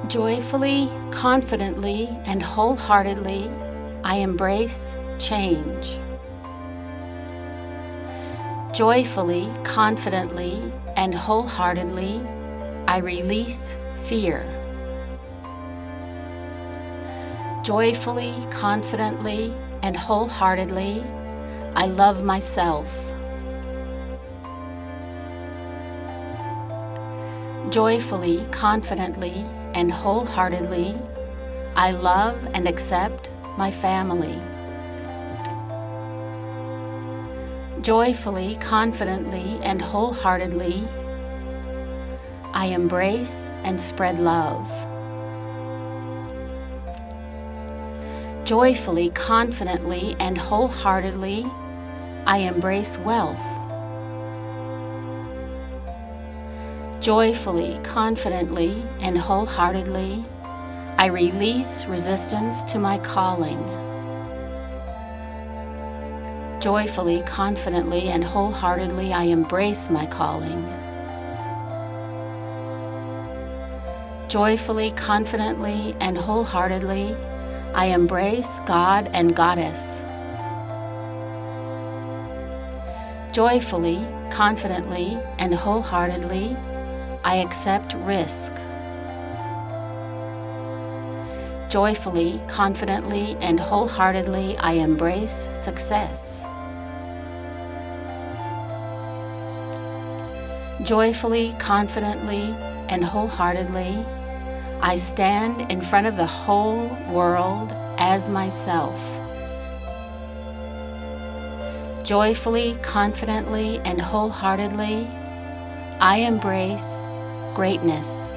Joyfully, confidently, and wholeheartedly, I embrace change. Joyfully, confidently, and wholeheartedly, I release fear. Joyfully, confidently, and wholeheartedly, I love myself. Joyfully, confidently, and wholeheartedly, I love and accept my family. Joyfully, confidently, and wholeheartedly, I embrace and spread love. Joyfully, confidently, and wholeheartedly, I embrace wealth. Joyfully, confidently, and wholeheartedly, I release resistance to my calling. Joyfully, confidently, and wholeheartedly, I embrace my calling. Joyfully, confidently, and wholeheartedly, I embrace God and Goddess. Joyfully, confidently, and wholeheartedly, I accept risk. Joyfully, confidently, and wholeheartedly, I embrace success. Joyfully, confidently, and wholeheartedly, I stand in front of the whole world as myself. Joyfully, confidently, and wholeheartedly, I embrace greatness.